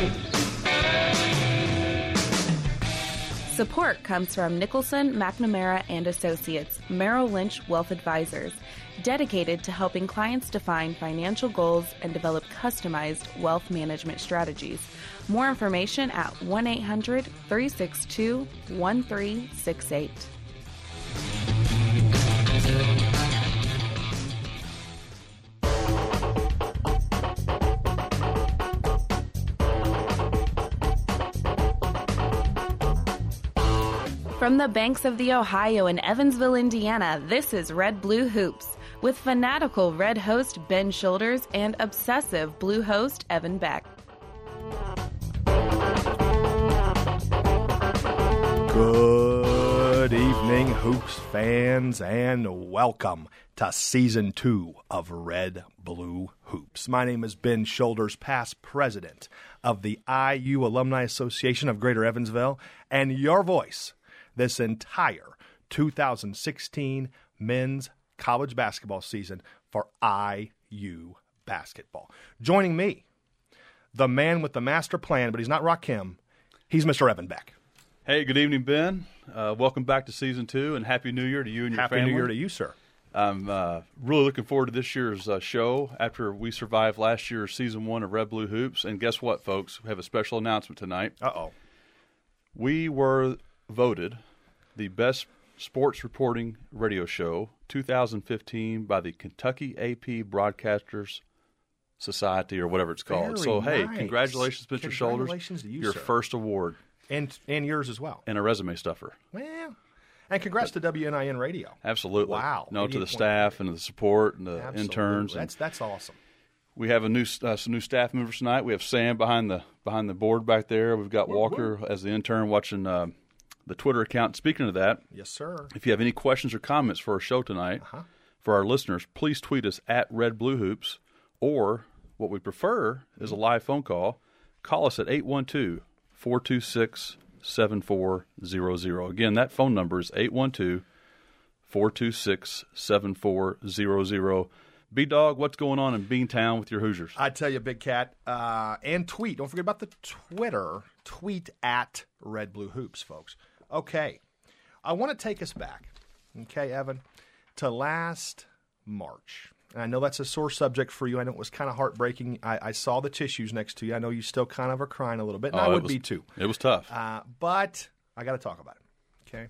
Support comes from Nicholson, McNamara & Associates, Merrill Lynch Wealth Advisors, dedicated to helping clients define financial goals and develop customized wealth management strategies. More information at 1-800-362-1368. From the banks of the Ohio in Evansville, Indiana, this is Red Blue Hoops with fanatical Red host Ben Shoulders and obsessive Blue host Evan Beck. Good evening, Hoops fans, and welcome to Season 2 of Red Blue Hoops. My name is Ben Shoulders, past president of the IU Alumni Association of Greater Evansville, and your voice this entire 2016 men's college basketball season for IU basketball. Joining me, the man with the master plan, but he's not Rakim. He's Mr. Evan Beck. Hey, good evening, Ben. Welcome back to Season 2, and Happy New Year to you and your family. Happy New Year to you, sir. I'm really looking forward to this year's show after we survived last year's Season 1 of Red Blue Hoops. And guess what, folks? We have a special announcement tonight. Uh-oh. We were voted the best sports reporting radio show 2015 by the Kentucky AP Broadcasters Society, or whatever it's called. Very hey, nice. Congratulations, Mr. Shoulders. Congratulations to you, your sir. first award. And yours as well. And a resume stuffer. Well, and congrats to WNIN Radio. Absolutely. Wow. No, to the staff and the support and the Absolutely. interns. And That's awesome. we have some new staff members tonight. We have Sam behind the board back there. We've got Walker as the intern watching the Twitter account. Speaking of that, Yes, sir. if you have any questions or comments for our show tonight, for our listeners, please tweet us at Red Blue Hoops, or what we prefer is a live phone call. Call us at 812-426-7400. Again, that phone number is 812-426-7400. B-Dog, what's going on in Beantown with your Hoosiers? I tell you, Big Cat, and tweet. Don't forget about the Twitter. Tweet at Red Blue Hoops, folks. Okay. I want to take us back, okay, Evan, to last March. And I know that's a sore subject for you. I know it was kind of heartbreaking. I saw the tissues next to you. I know you still kind of are crying a little bit, and I would be too. It was tough. But I got to talk about it, okay?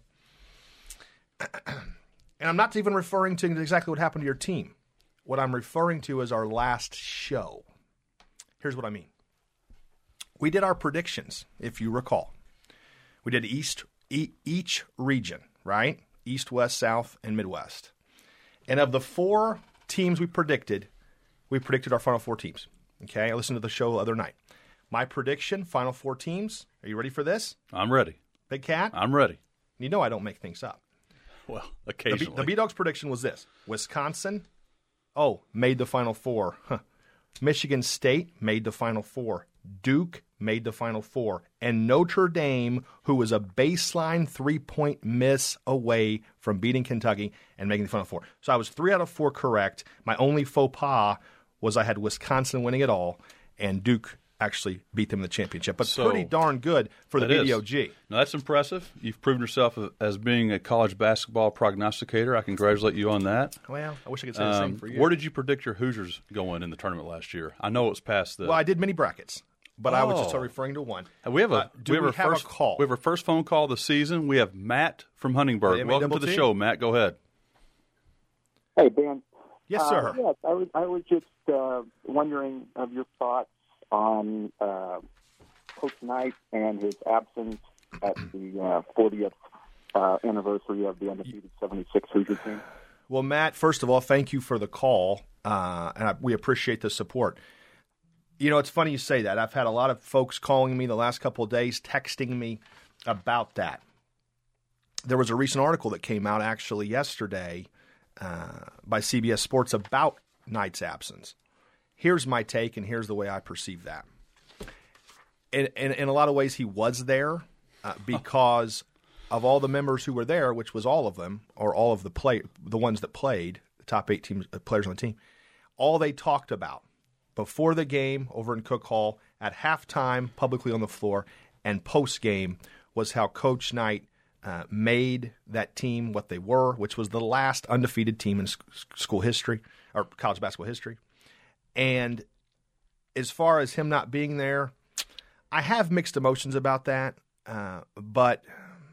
And I'm not even referring to exactly what happened to your team. What I'm referring to is our last show. Here's what I mean. We did our predictions, if you recall. We did each region, right? East, West, South, and Midwest. And of the four teams we predicted our Final Four teams. Okay, I listened to the show the other night. My prediction, Final Four teams. Are you ready for this? I'm ready. Big Cat? I'm ready. You know I don't make things up. Well, occasionally. The B-Dog's prediction was this. Wisconsin, made the Final Four. Michigan State made the Final Four. Duke made the Final Four. And Notre Dame, who was a baseline three-point miss away from beating Kentucky and making the Final Four. So I was 3 out of 4 correct. My only faux pas was I had Wisconsin winning it all, and Duke actually beat them in the championship. But pretty darn good for the BDOG. Now, that's impressive. You've proven yourself as being a college basketball prognosticator. I congratulate you on that. Well, I wish I could say the same for you. Where did you predict your Hoosiers going in the tournament last year? I know it was past the... Well, I did mini brackets, but I was just referring to one. We have a call? We have our first phone call of the season. We have Matt from Huntingburg. Welcome to the show, Matt. Go ahead. Hey, Ben. Yes, sir. Yes, I was just wondering of your thoughts on Coach Knight and his absence at the 40th anniversary of the undefeated 76 Hoosier team. Well, Matt, first of all, thank you for the call, and we appreciate the support. You know, it's funny you say that. I've had a lot of folks calling me the last couple of days, texting me about that. There was a recent article that came out actually yesterday by CBS Sports about Knight's absence. Here's my take, and here's the way I perceive that. In a lot of ways, he was there because of all the members who were there, which was all of them, or all of the ones that played, the top 8 players on the team. All they talked about before the game over in Cook Hall at halftime, publicly on the floor, and post-game was how Coach Knight made that team what they were, which was the last undefeated team in school history or college basketball history. And as far as him not being there, I have mixed emotions about that, but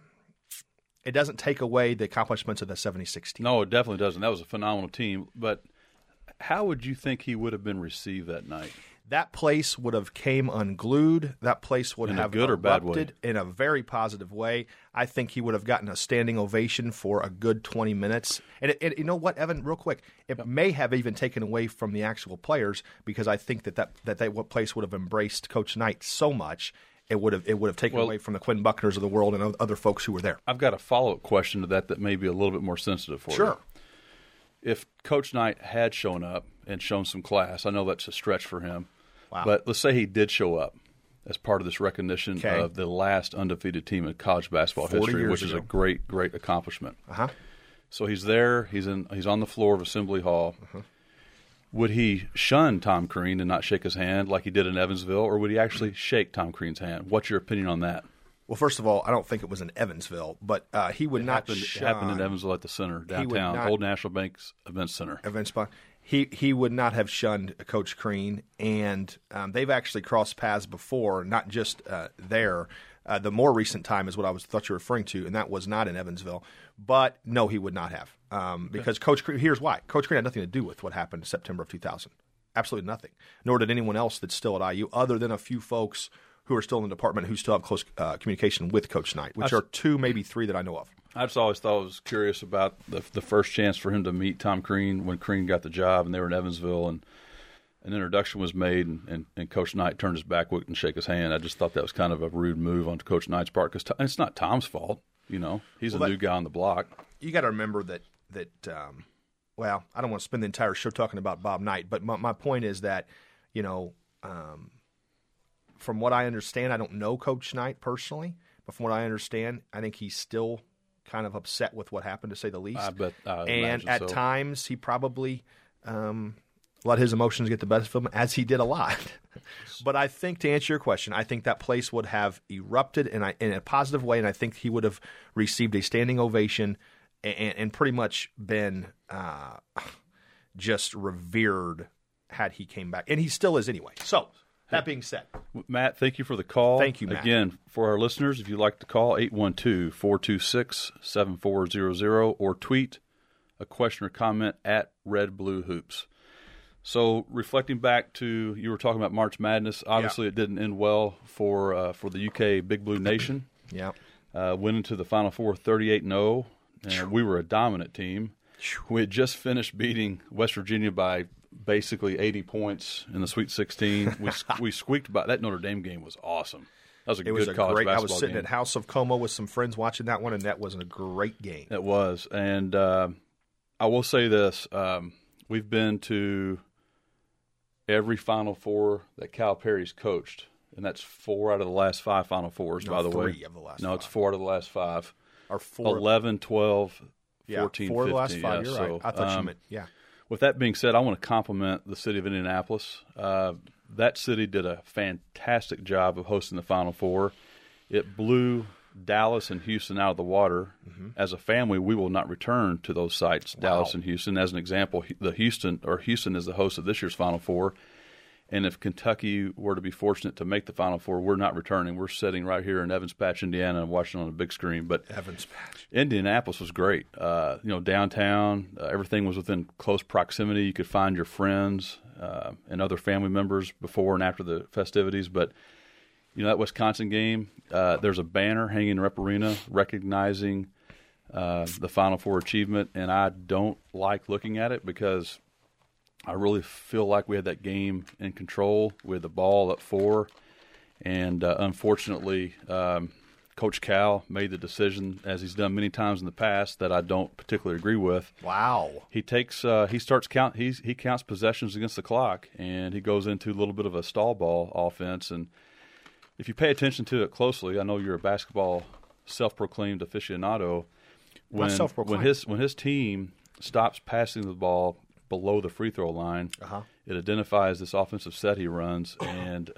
it doesn't take away the accomplishments of the 76 team. No, it definitely doesn't. That was a phenomenal team. But how would you think he would have been received that night? That place would have came unglued. That place would have good or bad way? In a very positive way. I think he would have gotten a standing ovation for a good 20 minutes. And you know what, Evan, real quick, it may have even taken away from the actual players because I think that place would have embraced Coach Knight so much. It would have taken away from the Quinn Buckners of the world and other folks who were there. I've got a follow-up question to that may be a little bit more sensitive for you. Sure. If Coach Knight had shown up and shown some class, I know that's a stretch for him, wow. But let's say he did show up as part of this recognition of the last undefeated team in college basketball history, which is a great, great accomplishment. Uh-huh. So he's there. He's on the floor of Assembly Hall. Uh-huh. Would he shun Tom Crean and not shake his hand like he did in Evansville, or would he actually shake Tom Crean's hand? What's your opinion on that? Well, first of all, I don't think it was in Evansville, but he would not shun. It happened in Evansville at the center, downtown, Old National Bank's Events Center. He would not have shunned Coach Crean, and they've actually crossed paths before, not just there. The more recent time is what thought you were referring to, and that was not in Evansville. But no, he would not have. Because Coach Crean, here's why. Coach Crean had nothing to do with what happened in September of 2000. Absolutely nothing. Nor did anyone else that's still at IU, other than a few folks who are still in the department who still have close communication with Coach Knight, which are 2, maybe 3 that I know of. I just always thought I was curious about the first chance for him to meet Tom Crean when Crean got the job and they were in Evansville and an introduction was made and Coach Knight turned his back, wouldn't shake his hand. I just thought that was kind of a rude move on Coach Knight's part because it's not Tom's fault. You know, he's a new guy on the block. You got to remember that well, I don't want to spend the entire show talking about Bob Knight, but my point is that, you know, from what I understand, I don't know Coach Knight personally, but from what I understand, I think he's still kind of upset with what happened, to say the least. And at times, he probably let his emotions get the best of him, as he did a lot. But I think, to answer your question, I think that place would have erupted in a positive way, and I think he would have received a standing ovation and pretty much been just revered had he came back. And he still is anyway. So, that being said. Matt, thank you for the call. Thank you, Matt. Again, for our listeners, if you'd like to call, 812-426-7400 or tweet a question or comment at Red Blue Hoops. So, reflecting back to, you were talking about March Madness. Obviously, It didn't end well for the UK Big Blue Nation. Yeah. Went into the Final Four 38-0, and we were a dominant team. We had just finished beating West Virginia by basically 80 points in the Sweet 16. We squeaked by. That Notre Dame game was awesome. That was a good college basketball game. I was sitting at House of Como with some friends watching that one, and that was a great game. It was. And I will say this. We've been to every Final Four that Calipari's coached, and that's 4 out of the last 5 Final Fours, by the way. 3 of the last 5. No, it's 4 out of the last 5. Or 4. 11, 12, 14, 4 of the 15. last 5. You're right. I thought you meant, With that being said, I want to compliment the city of Indianapolis. That city did a fantastic job of hosting the Final Four. It blew Dallas and Houston out of the water. Mm-hmm. As a family, we will not return to those sites, Dallas and Houston. As an example, Houston is the host of this year's Final Four. And if Kentucky were to be fortunate to make the Final Four, we're not returning. We're sitting right here in Evans Patch, Indiana, and watching on a big screen. But Evans Patch, Indianapolis was great. Downtown, everything was within close proximity. You could find your friends and other family members before and after the festivities. But that Wisconsin game, there's a banner hanging in Rep Arena recognizing the Final Four achievement, and I don't like looking at it because I really feel like we had that game in control with the ball at 4, and unfortunately, Coach Cal made the decision, as he's done many times in the past, that I don't particularly agree with. Wow! He counts possessions against the clock, and he goes into a little bit of a stall ball offense. And if you pay attention to it closely, I know you're a basketball self-proclaimed aficionado. When his team stops passing the ball below the free throw line, It identifies this offensive set he runs. And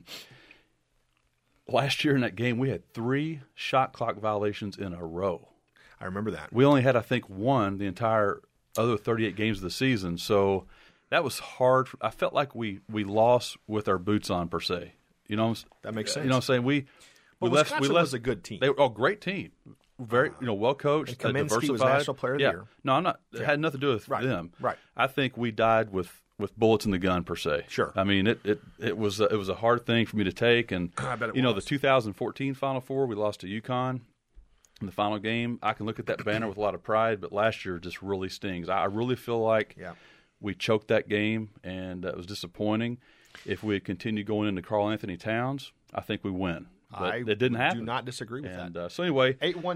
last year in that game, we had 3 shot clock violations in a row. I remember that. We only had, I think, 1 the entire other 38 games of the season. So that was hard. I felt like we lost with our boots on, per se. You know, that makes sense. You know what I'm saying? Wisconsin was a good team. They were great team. Very, well coached. And Kaminsky diversified. was National Player of the Year. No, I'm not. It had nothing to do with them. Right. I think we died with bullets in the gun, per se. Sure. I mean, it was a hard thing for me to take, and I bet it was. The 2014 Final Four, we lost to UConn in the final game. I can look at that banner with a lot of pride, but last year just really stings. I really feel like we choked that game, and it was disappointing. If we had continued going into Karl Anthony Towns, I think we win. But it didn't happen. Do not disagree with that. So anyway,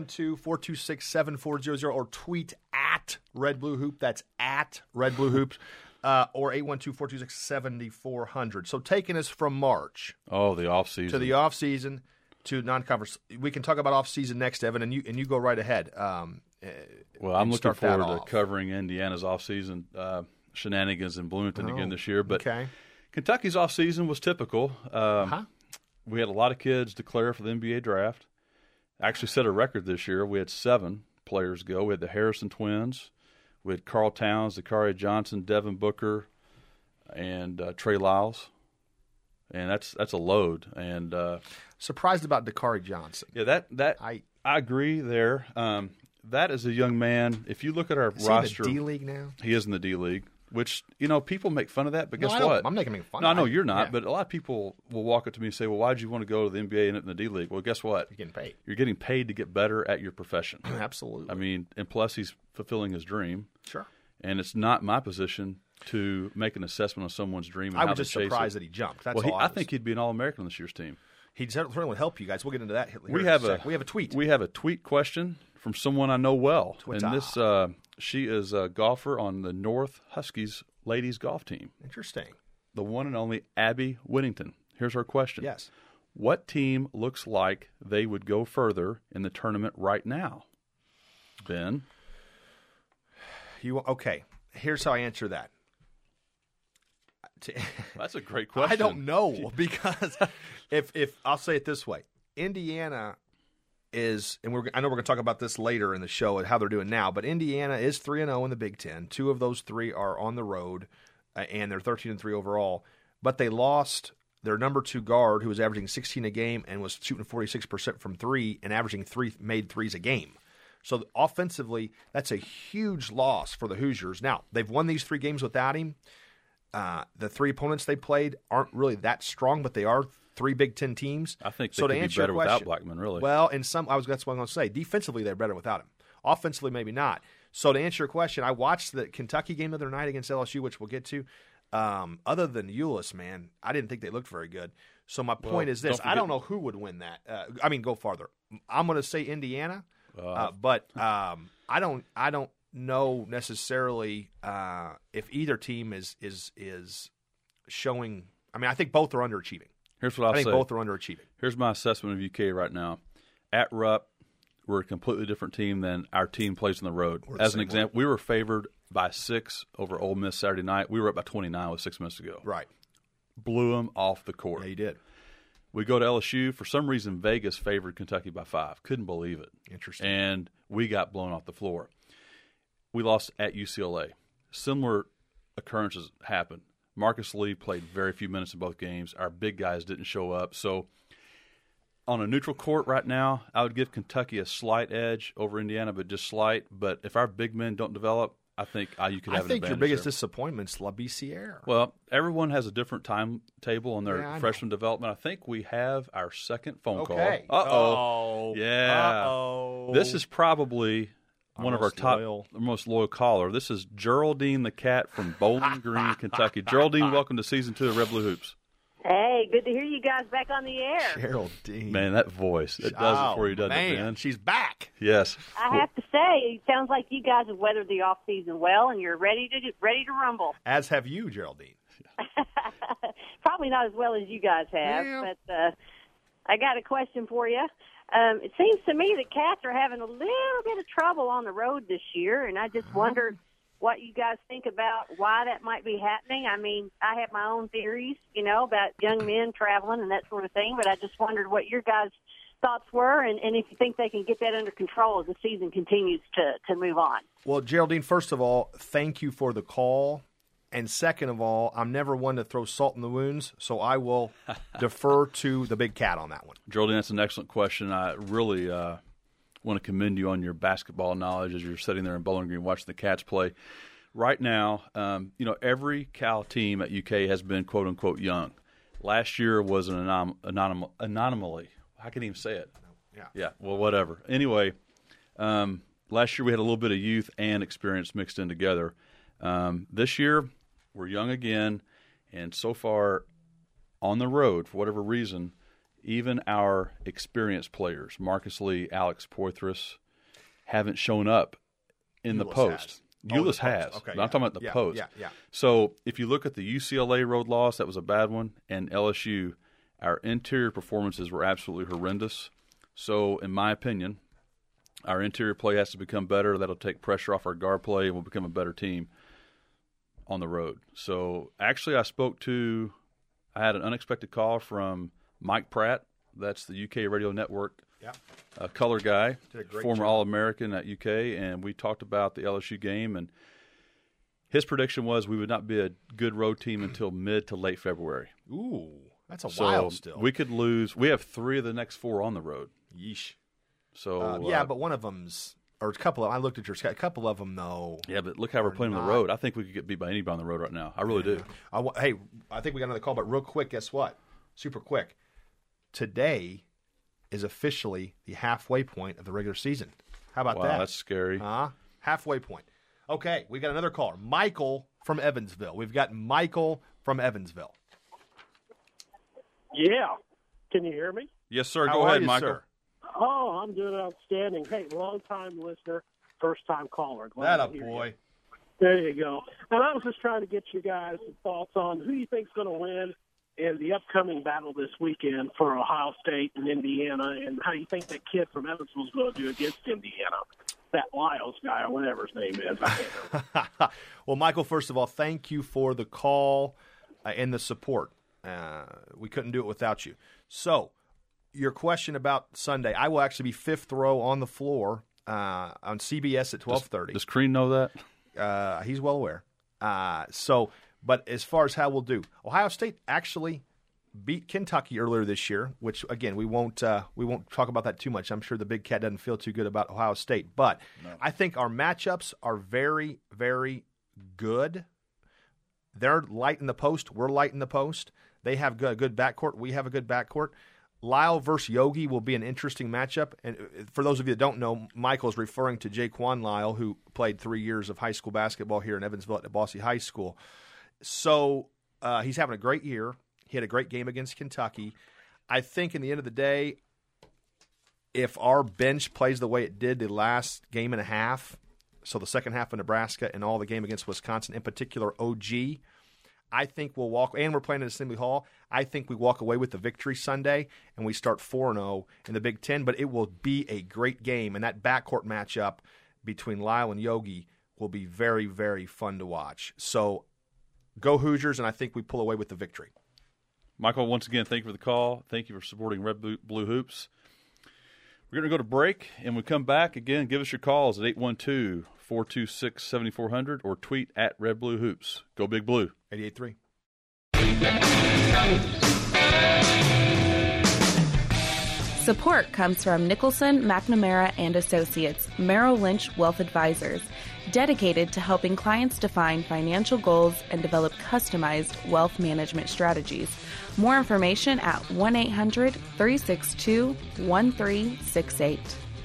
812-426-7400 or tweet at Red Blue Hoop. That's at Red Blue Hoops. Or 812-426-7400. So taking us from March. Oh, the off season. To the off season to non-conference. We can talk about off season next, Evan, and you go right ahead. Well, I'm looking forward to covering Indiana's off season shenanigans in Bloomington again this year. But Kentucky's off season was typical. We had a lot of kids declare for the NBA draft. Actually set a record this year. We had 7 players go. We had the Harrison twins. We had Karl Towns, Zakaria Johnson, Devin Booker, and Trey Lyles. And that's a load. And surprised about Dakari Johnson. Yeah, I agree there. That is a young man. If you look at our roster, he in the D League now? He is in the D League. Which, people make fun of that, but guess what? I'm making fun of it. No, I know you're not, but a lot of people will walk up to me and say, well, why did you want to go to the NBA and in the D League? Well, guess what? You're getting paid. You're getting paid to get better at your profession. Absolutely. I mean, and plus he's fulfilling his dream. Sure. And it's not my position to make an assessment on someone's dream and I how was just surprised that he jumped. That's all I think he'd be an All-American on this year's team. He'd certainly help you guys. We'll get into that here we have a tweet. We have a tweet question from someone I know well. Twitter. And this she is a golfer on the North Huskies ladies golf team. Interesting. The one and only Abby Whittington. Here's her question. Yes. What team looks like they would go further in the tournament right now? Ben? Okay. Here's how I answer that. That's a great question. I don't know because if I'll say it this way. Indiana is, and I know we're going to talk about this later in the show and how they're doing now, but Indiana is 3-0 in the Big Ten. 2 of those 3 are on the road, and they're 13-3 overall. But they lost their number 2 guard, who was averaging 16 a game and was shooting 46% from 3 and averaging 3 made threes a game. So offensively, that's a huge loss for the Hoosiers. Now, they've won these 3 games without him. The 3 opponents they played aren't really that strong, but they are 3 Big Ten teams. I think they could be better without Blackman, really. Well, that's what I'm going to say. Defensively, they're better without him. Offensively, maybe not. So to answer your question, I watched the Kentucky game the other night against LSU, which we'll get to. Other than Euless, man, I didn't think they looked very good. So my point is this. I don't know who would win that. Go farther. I'm going to say Indiana, but I don't know necessarily if either team is showing. I mean, I think both are underachieving. Here's what I'll say. I think both are underachieving. Here's my assessment of UK right now. At Rupp, we're a completely different team than our team plays on the road. As an example, we were favored by 6 over Ole Miss Saturday night. We were up by 29 with 6 minutes to go. Right. Blew them off the court. Yeah, you did. We go to LSU. For some reason, Vegas favored Kentucky by 5. Couldn't believe it. Interesting. And we got blown off the floor. We lost at UCLA. Similar occurrences happened. Marcus Lee played very few minutes in both games. Our big guys didn't show up. So on a neutral court right now, I would give Kentucky a slight edge over Indiana, but just slight. But if our big men don't develop, I think you could have an advantage. I think your biggest disappointment's LaBissiere. Well, everyone has a different timetable on their freshman development. I think we have our second phone call. Uh-oh. Yeah. Uh-oh. This is probably one of our most loyal caller. This is Geraldine the Cat from Bowling Green, Kentucky. Geraldine, welcome to Season 2 of Red Blue Hoops. Hey, good to hear you guys back on the air. Geraldine. Man, that voice. It does it for you, doesn't it, man? She's back. Yes. I have to say, it sounds like you guys have weathered the off-season well, and you're ready to rumble. As have you, Geraldine. Probably not as well as you guys have, but I got a question for you. It seems to me that Cats are having a little bit of trouble on the road this year, and I just wonder what you guys think about why that might be happening. I mean, I have my own theories, about young men traveling and that sort of thing, but I just wondered what your guys' thoughts were and if you think they can get that under control as the season continues to move on. Well, Geraldine, first of all, thank you for the call. And second of all, I'm never one to throw salt in the wounds, so I will defer to the big cat on that one. Geraldine, that's an excellent question. I really want to commend you on your basketball knowledge as you're sitting there in Bowling Green watching the Cats play. Right now, every Cal team at UK has been quote-unquote young. Last year was an anomaly. I can't even say it. Yeah, well, whatever. Anyway, last year we had a little bit of youth and experience mixed in together. This year we're young again, and so far on the road, for whatever reason, even our experienced players, Marcus Lee, Alex Poitras, haven't shown up in the post. Ulis has. Okay, I'm talking about the post. Yeah. So if you look at the UCLA road loss, that was a bad one, and LSU, our interior performances were absolutely horrendous. So in my opinion, our interior play has to become better. That'll take pressure off our guard play, and we'll become a better team on the road. So actually I had an unexpected call from Mike Pratt. That's the UK Radio Network color guy, former All-American at UK, and we talked about the LSU game, and his prediction was we would not be a good road team until mid to late February. Ooh, that's while still. We could lose. We have 3 of the next 4 on the road. Yeesh. So but one of them's – or a couple of – I looked at your – a couple of them, though. Yeah, but look how we're playing on the road. I think we could get beat by anybody on the road right now. I really do. Hey, I think we got another call, but real quick, guess what? Super quick. Today is officially the halfway point of the regular season. How about that? Wow, that's scary. Halfway point. Okay, we got another caller. Michael from Evansville. We've got Michael from Evansville. Yeah. Can you hear me? Yes, sir. Go ahead, Michael. Sir? Oh, I'm doing outstanding. Hey, long-time listener, first-time caller. That a boy. There you go. And I was just trying to get you guys' thoughts on who you think's going to win in the upcoming battle this weekend for Ohio State and Indiana, and how you think that kid from Evansville is going to do against Indiana, that Lyles guy or whatever his name is. Well, Michael, first of all, thank you for the call and the support. We couldn't do it without you. So, your question about Sunday, I will actually be fifth row on the floor on CBS at 12:30. Does Crean know that? He's well aware. But as far as how we'll do, Ohio State actually beat Kentucky earlier this year, which again we won't talk about that too much. I'm sure the Big Cat doesn't feel too good about Ohio State, but I think our matchups are very, very good. They're light in the post. We're light in the post. They have a good backcourt. We have a good backcourt. Lyle versus Yogi will be an interesting matchup. And for those of you that don't know, Michael's referring to Jaquan Lyle, who played 3 years of high school basketball here in Evansville at Bosse High School. So he's having a great year. He had a great game against Kentucky. I think in the end of the day, if our bench plays the way it did the last game and a half, so the second half of Nebraska and all the game against Wisconsin, in particular OG, I think we'll walk – and we're playing at Assembly Hall. I think we walk away with the victory Sunday, and we start 4-0 in the Big Ten. But it will be a great game, and that backcourt matchup between Lyle and Yogi will be very, very fun to watch. So go Hoosiers, and I think we pull away with the victory. Michael, once again, thank you for the call. Thank you for supporting Red Blue Hoops. We're going to go to break, and we come back. Again, give us your calls at 812-426-7400 or tweet at Red Blue Hoops. Go Big Blue. 88.3. Support comes from Nicholson, McNamara and Associates, Merrill Lynch Wealth Advisors, dedicated to helping clients define financial goals and develop customized wealth management strategies. More information at 1-800-362-1368.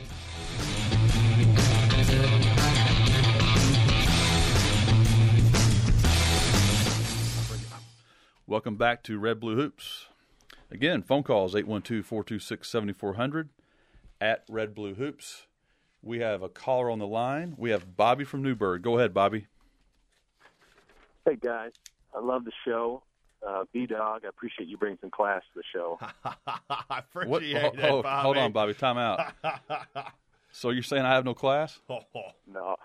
Welcome back to Red Blue Hoops. Again, phone calls 812-426-7400 at Red Blue Hoops. We have a caller on the line. We have Bobby from Newburgh. Go ahead, Bobby. Hey, guys. I love the show. B-Dog, I appreciate you bringing some class to the show. I appreciate it, Bobby. Hold on, Bobby. Time out. So you're saying I have no class? No.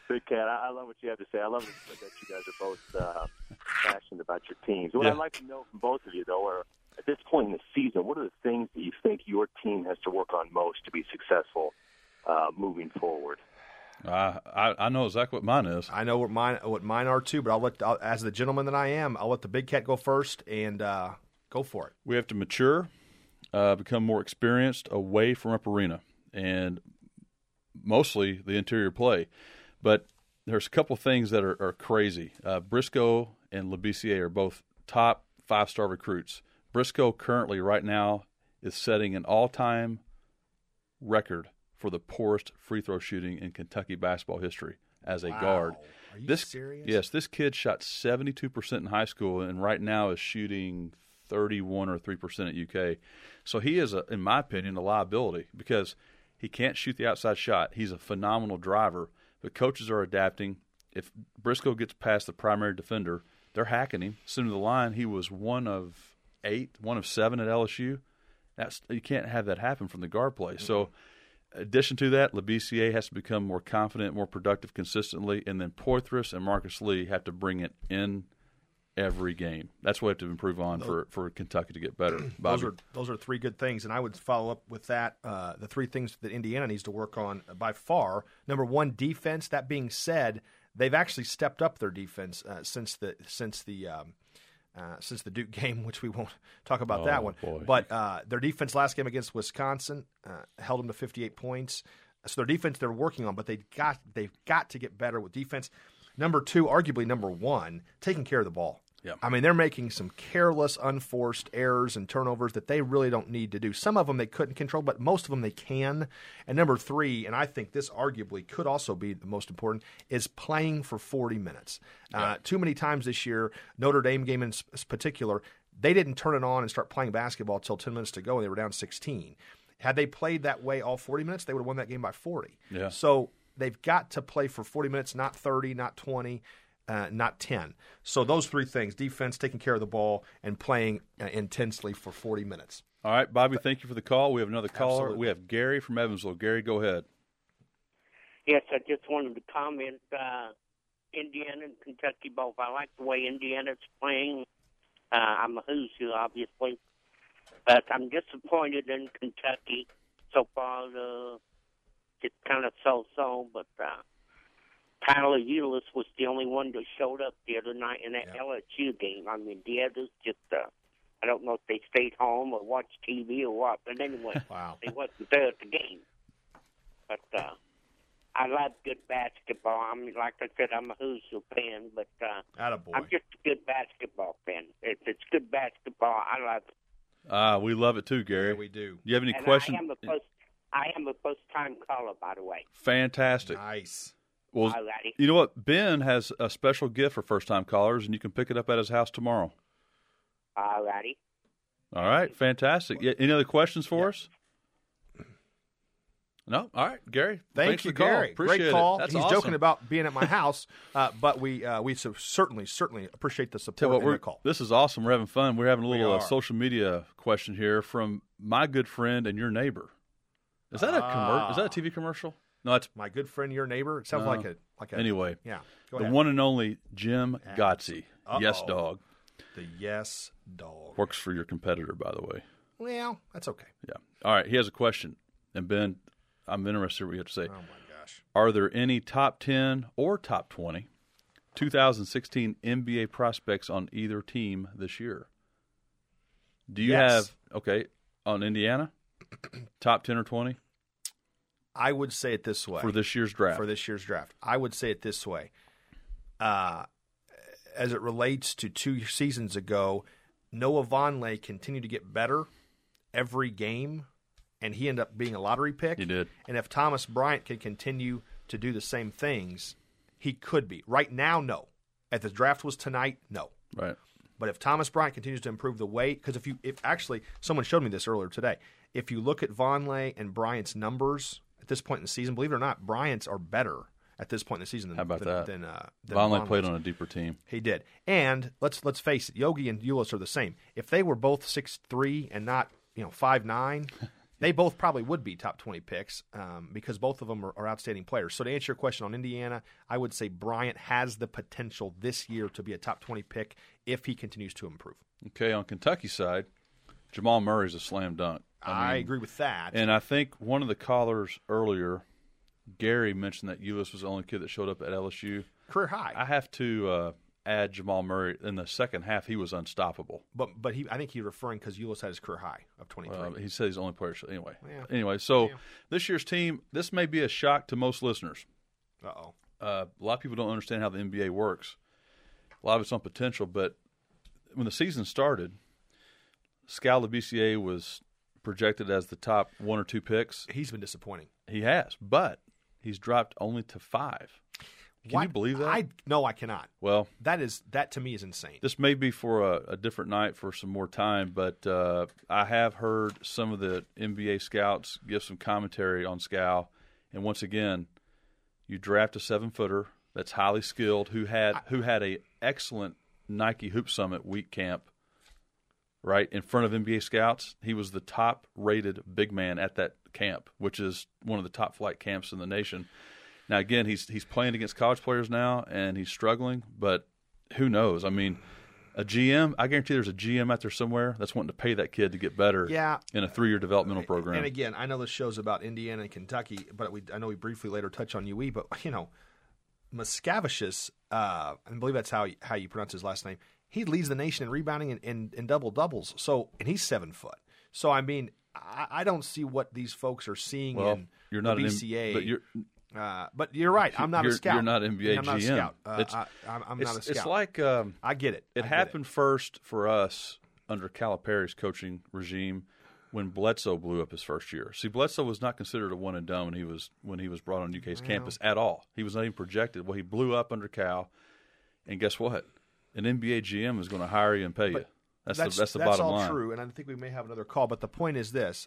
Big Cat, I love what you have to say. I love that you guys are both passionate about your teams. What I'd like to know from both of you, though, are at this point in the season, what are the things that you think your team has to work on most to be successful moving forward? I know exactly what mine is. I know what mine are too, but as the gentleman that I am, I'll let the Big Cat go first and go for it. We have to mature, become more experienced away from Rupp Arena, and mostly the interior play. But there's a couple things that are crazy. Briscoe and Labissiere are both top 5-star recruits. Briscoe currently right now is setting an all-time record for the poorest free throw shooting in Kentucky basketball history as a guard. Are you serious? Yes, this kid shot 72% in high school and right now is shooting 31 or 3% at UK. So he is, in my opinion, a liability because he can't shoot the outside shot. He's a phenomenal driver, but coaches are adapting. If Briscoe gets past the primary defender, they're hacking him. Soon to the line, he was 1 of 8, 1 of 7 at LSU. You can't have that happen from the guard play. Mm-hmm. So, in addition to that, Labissiere has to become more confident, more productive consistently, and then Poitras and Marcus Lee have to bring it in every game. That's what we have to improve on for Kentucky to get better. Those are three good things, and I would follow up with that. The three things that Indiana needs to work on by far. Number one, defense. That being said, they've actually stepped up their defense since the Duke game, which we won't talk about that one. Boy. But their defense last game against Wisconsin held them to 58 points. So their defense they're working on, but they've got to get better with defense. Number two, arguably number one, taking care of the ball. Yeah. I mean, they're making some careless, unforced errors and turnovers that they really don't need to do. Some of them they couldn't control, but most of them they can. And number three, and I think this arguably could also be the most important, is playing for 40 minutes. Yeah. Too many times this year, Notre Dame game in particular, they didn't turn it on and start playing basketball until 10 minutes to go, and they were down 16. Had they played that way all 40 minutes, they would have won that game by 40. Yeah. So they've got to play for 40 minutes, not 30, not 20. Not 10. So those three things, defense, taking care of the ball, and playing intensely for 40 minutes. All right, Bobby, thank you for the call. We have another caller. Absolutely. We have Gary from Evansville. Gary, go ahead. Yes, I just wanted to comment, Indiana and Kentucky both. I like the way Indiana's playing. I'm a Hoosier, obviously. But I'm disappointed in Kentucky so far. It's kind of so-so, but Tyler Ulis was the only one that showed up the other night in that LSU game. I mean, the others just, I don't know if they stayed home or watched TV or what, but anyway, they wasn't there at the game. But I love good basketball. I mean, like I said, I'm a Hoosier fan, but I'm just a good basketball fan. If it's good basketball, I love it. We love it too, Gary. Yeah, we do. Do you have any questions? I am a first-time caller, by the way. Fantastic. Nice. Well, you know what? Ben has a special gift for first-time callers, and you can pick it up at his house tomorrow. All righty. All right, fantastic. Yeah, any other questions for us? No? All right, Gary. Thanks you, for the call. Gary. Appreciate Great call. it. That's He's awesome. joking about being at my house, but we certainly appreciate the support and the call. This is awesome. We're having fun. We're having a little are. social media question here from my good friend and your neighbor. Is that a TV commercial? No, it's my good friend, your neighbor. It sounds like a. Anyway, yeah. Go the ahead. one and only Jim Gotze. Yes, dog. The Yes Dog works for your competitor, by the way. Well, that's okay. Yeah. All right. He has a question, and Ben, I'm interested in what you have to say. Oh my gosh. Are there any top 10 or top 20 2016 NBA prospects on either team this year? Do you have on Indiana top 10 or 20? I would say it this way. For this year's draft. I would say it this way. As it relates to 2 seasons ago, Noah Vonleh continued to get better every game, and he ended up being a lottery pick. He did. And if Thomas Bryant can continue to do the same things, he could be. Right now, no. If the draft was tonight, no. Right. But if Thomas Bryant continues to improve the way, because if actually someone showed me this earlier today, if you look at Vonleh and Bryant's numbers at this point in the season, believe it or not, Bryant's are better at this point in the season than Vonleh played on a deeper team. He did. And let's face it, Yogi and Ulis are the same. If they were both 6'3" and not 5'9", They both probably would be top 20 picks because both of them are outstanding players. So to answer your question on Indiana, I would say Bryant has the potential this year to be a top 20 pick if he continues to improve. Okay, on Kentucky's side, Jamal Murray's a slam dunk. I agree with that. And I think one of the callers earlier, Gary, mentioned that Ulis was the only kid that showed up at LSU. Career high. I have to add Jamal Murray. In the second half, he was unstoppable. But I think he's referring because Ulis had his career high of 23. He said he's the only player. Anyway, Yeah. So this year's team, this may be a shock to most listeners. Uh-oh. A lot of people don't understand how the NBA works. A lot of it's on potential, but when the season started, Scal BCA was projected as the top 1 or 2 picks. He's been disappointing. He has, but he's dropped only to 5. Can you believe that? No, I cannot. Well, that to me is insane. This may be for a different night for some more time, but I have heard some of the NBA scouts give some commentary on Scal, and once again, you draft a 7-footer that's highly skilled who had a excellent Nike Hoop Summit week camp. Right in front of NBA scouts, he was the top-rated big man at that camp, which is one of the top flight camps in the nation. Now, again, he's playing against college players now, and he's struggling, but who knows? I mean, a GM, I guarantee there's a GM out there somewhere that's wanting to pay that kid to get better in a 3-year developmental program. And again, I know this show's about Indiana and Kentucky, but I know we briefly later touch on UE, but, Miscavicius, I believe that's how you pronounce his last name, he leads the nation in rebounding and double-doubles, and he's 7 foot. So, I mean, I don't see what these folks are seeing in you're not the BCA. But you're right. I'm not a scout. You're not NBA I'm not GM. A scout. I'm not a scout. It's like I get it. It happened first for us under Calipari's coaching regime when Bledsoe blew up his first year. See, Bledsoe was not considered a one and done when he was brought on UK's campus at all. He was not even projected. Well, he blew up under Cal, and guess what? An NBA GM is going to hire you and pay you. That's the bottom line. That's all true, and I think we may have another call. But the point is this.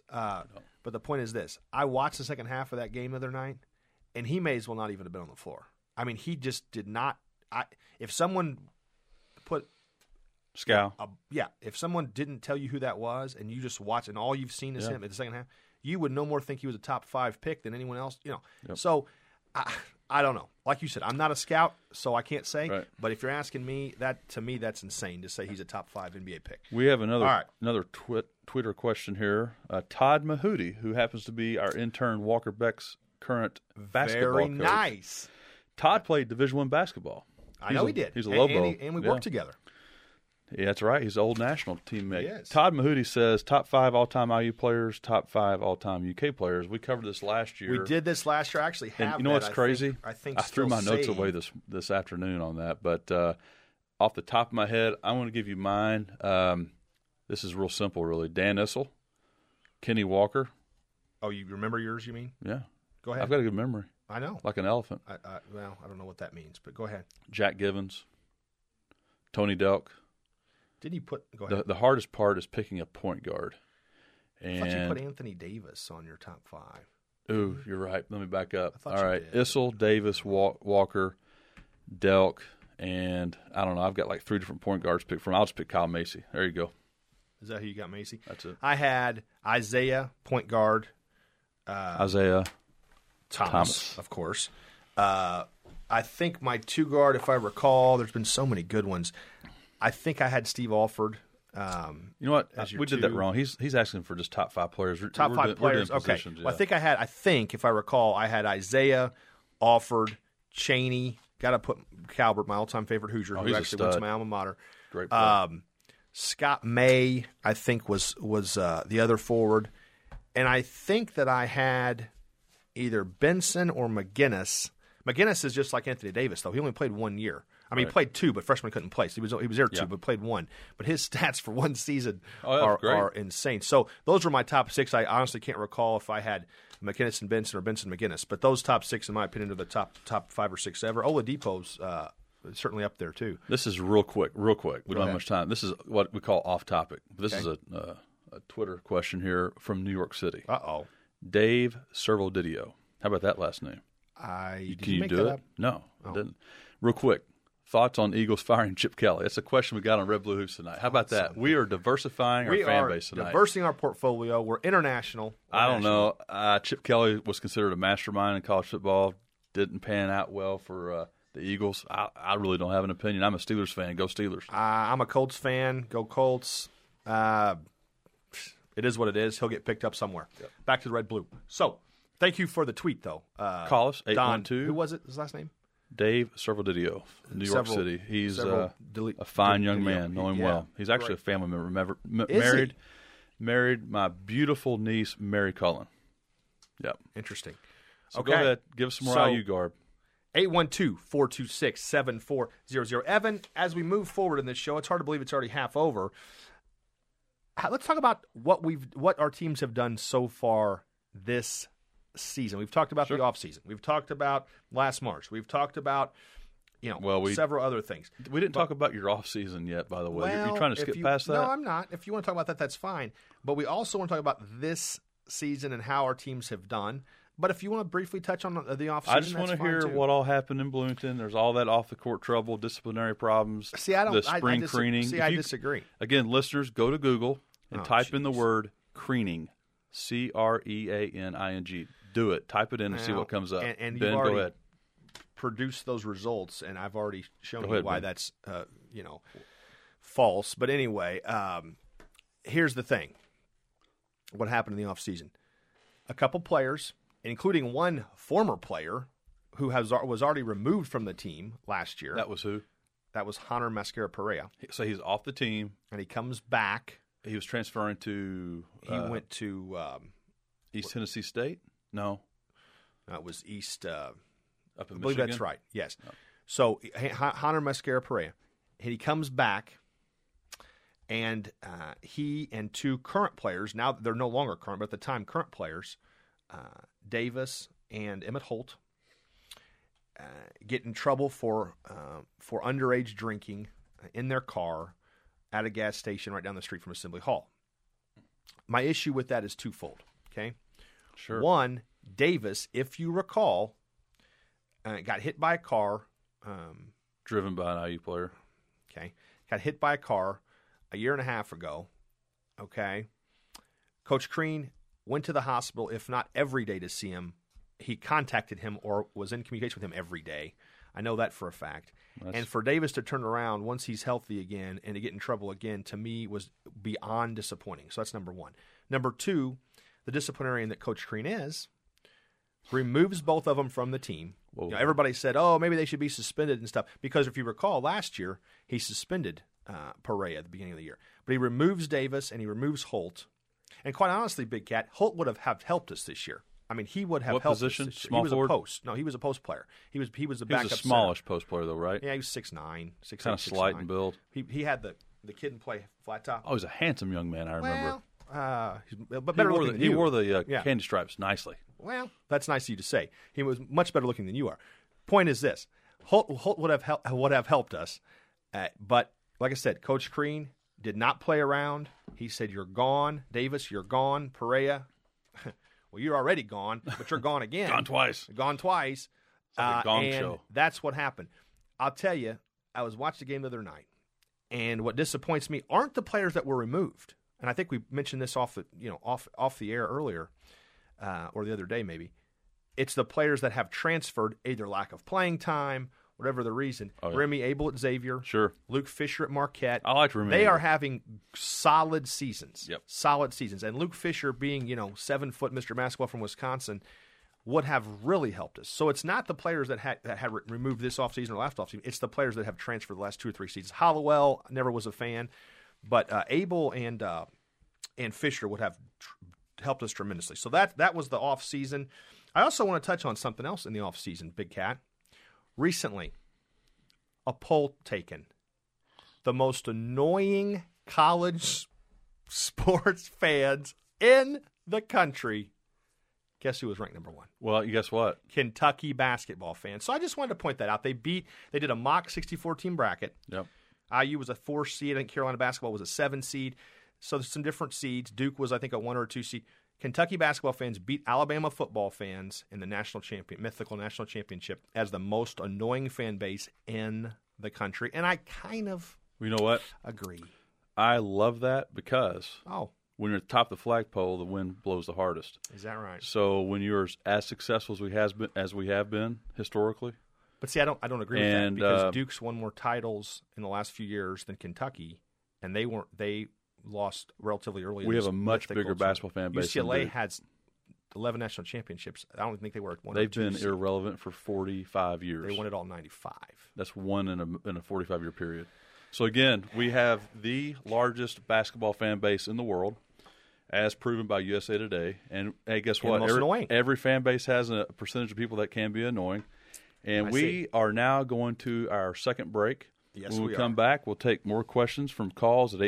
I watched the second half of that game the other night, and he may as well not even have been on the floor. I mean, he just did not. If someone put Scal, if someone didn't tell you who that was, and you just watch, and all you've seen is him in the second half, you would no more think he was a top 5 pick than anyone else. Yep. So I don't know. Like you said, I'm not a scout, so I can't say. Right. But if you're asking me, that's insane to say he's a top 5 NBA pick. We have another Twitter question here. Todd Mahudi, who happens to be our intern Walker Beck's current basketball Very coach. nice. Todd played Division I basketball. I know he did. He's a Lobo. And we worked together. Yeah, that's right. He's an old national teammate. Yes. Todd Mahudi says top 5 all-time IU players, top 5 all-time UK players. We covered this last year. We did this last year. I actually have. And you know what's crazy? I threw my notes away this afternoon on that. But off the top of my head, I want to give you mine. This is real simple, really. Dan Issel, Kenny Walker. Oh, you remember yours? You mean? Yeah. Go ahead. I've got a good memory. I know. Like an elephant. Well, I don't know what that means, but go ahead. Jack Givens, Tony Delk. Did you put? Go ahead. The hardest part is picking a point guard. And I thought you put Anthony Davis on your top 5. Ooh, you're right. Let me back up. All right, Issel, Davis, Walker, Delk, and I don't know. I've got like 3 different point guards to pick from. I'll just pick Kyle Macy. There you go. Is that who you got, Macy? That's it. I had Isaiah, point guard. Isaiah Thomas, of course. I think my 2 guard, if I recall, there's been so many good ones. I think I had Steve Alford. You know what? We did that wrong. He's asking for just top 5 players. Top 5 players. Okay. Well, I think if I recall, I had Isaiah, Alford, Chaney. Got to put Calvert, my all-time favorite Hoosier, who actually went to my alma mater. Great player. Scott May, I think, was the other forward. And I think that I had either Benson or McGinnis. McGinnis is just like Anthony Davis, though. He only played 1 year. I mean, he played 2, but freshman couldn't play. So he was there 2, but played 1. But his stats for 1 season are insane. So those were my top 6. I honestly can't recall if I had McGinnis and Benson or Benson McGinnis. But those top 6, in my opinion, are the top 5 or 6 ever. Oladipo's certainly up there, too. This is real quick. We don't have much time. This is what we call off-topic. This is a Twitter question here from New York City. Uh-oh. Dave Servodidio. How about that last name? Can you do it? No, I didn't. Real quick. Thoughts on Eagles firing Chip Kelly? That's a question we got on Red Blue Hoops tonight. How about that? We are diversifying our fan base tonight. Diversifying our portfolio. We're international. I don't know. Chip Kelly was considered a mastermind in college football. Didn't pan out well for the Eagles. I really don't have an opinion. I'm a Steelers fan. Go Steelers. I'm a Colts fan. Go Colts. It is what it is. He'll get picked up somewhere. Yep. Back to the Red Blue. So, thank you for the tweet, though. Call us, 812. Who was it? His last name? Dave Servodidio, New York City. He's a fine young man, know him well. He's actually a family member. Married my beautiful niece, Mary Cullen. Yep. Interesting. So go ahead. Give us some more IU garb. 812-426-7400. Evan, as we move forward in this show, it's hard to believe it's already half over. Let's talk about what our teams have done so far this season. We've talked about the offseason. We've talked about last March. We've talked about several other things. We didn't talk about your offseason yet, by the way. You're trying to skip past that? No, I'm not. If you want to talk about that, that's fine. But we also want to talk about this season and how our teams have done. But if you want to briefly touch on the offseason, I just want to hear what all happened in Bloomington. There's all that off-the-court trouble, disciplinary problems, the spring creening. I disagree. Again, listeners, go to Google and type in the word creening, Creaning. Do it. Type it in and see what comes up. And Ben, go ahead. Produce those results, and I've already shown you why that's false. But anyway, here's the thing. What happened in the offseason? A couple players, including one former player who was already removed from the team last year. That was who? That was Hunter Mascara-Perea. So he's off the team. And he comes back. He was transferring to... He went to... East Tennessee State? No. It was East... up in Michigan? I believe that's right, yes. Oh. So Hunter Mascara-Perea, he comes back, and he and two current players, now they're no longer current, but at the time current players, Davis and Emmett Holt, get in trouble for underage drinking in their car at a gas station right down the street from Assembly Hall. My issue with that is twofold, okay? Sure. One, Davis, if you recall, got hit by a car. Driven by an IU player. Okay. Got hit by a car a year and a half ago. Okay. Coach Crean went to the hospital, if not every day, to see him. He contacted him or was in communication with him every day. I know that for a fact. And for Davis to turn around once he's healthy again and to get in trouble again, to me, was beyond disappointing. So that's number one. Number two, the disciplinarian that Coach Crean is removes both of them from the team. Everybody said, maybe they should be suspended and stuff. Because if you recall, last year, he suspended Perea at the beginning of the year. But he removes Davis and he removes Holt. And quite honestly, Big Cat, Holt would have helped us this year. I mean, he would have helped position? us this year. Small he was forward? a post. No, he was a post player. He was the backup. He was a smallish post player, though, right? Yeah, he was 6'9", 6'8", kind of slight in build. He had the kid and play flat top. Oh, he's a handsome young man, I remember. But better looking than you. He wore the candy stripes nicely. Well, that's nice of you to say. He was much better looking than you are. Point is this: Holt would have helped us, but like I said, Coach Crean did not play around. He said, "You're gone, Davis. You're gone, Perea. Well, you're already gone, but you're gone again. Gone twice. Gone twice. It's like a gong and show. That's what happened. I'll tell you, I was watching the game the other night, and what disappoints me aren't the players that were removed. And I think we mentioned this off the air earlier, or the other day maybe. It's the players that have transferred, either lack of playing time, whatever the reason. Oh, yeah. Remy Abel at Xavier. Sure. Luke Fisher at Marquette. I like Remy They Abel. are having solid seasons. Yep. Solid seasons. And Luke Fisher being, 7-foot Mr. Basketball from Wisconsin would have really helped us. So it's not the players that had removed this offseason or last offseason. It's the players that have transferred the last 2 or 3 seasons. Hollowell, never was a fan. But Abel and Fisher would have helped us tremendously. So that was the offseason. I also want to touch on something else in the offseason, Big Cat. Recently, a poll taken. The most annoying college sports fans in the country. Guess who was ranked number 1? Well, guess what? Kentucky basketball fans. So I just wanted to point that out. They did a mock 64-team bracket. Yep. IU was a 4 seed. I think Carolina basketball was a 7 seed. So there's some different seeds. Duke was, I think, a 1 or a 2 seed. Kentucky basketball fans beat Alabama football fans in the mythical national championship as the most annoying fan base in the country, and I kind of You know what? agree. I love that because Oh, when you're at the top of the flagpole, the wind blows the hardest. is that right? So when you're as successful as we have been historically, But see, I don't agree with that And, because Duke's won more titles in the last few years than Kentucky, and they lost relatively early. we in have a this much mythical bigger basketball fan base. than UCLA Duke. has 11 national championships. I don't think they were at one. They've or two been seed. irrelevant for 45 years. They won it all in '95. That's one in a 45-year period. So again, we have the largest basketball fan base in the world, as proven by USA Today. And hey, guess And what? most annoying. Every fan base has a percentage of people that can be annoying. And I we see. are now going to our second break. Yes, when we we come are. back, we'll take more questions from calls at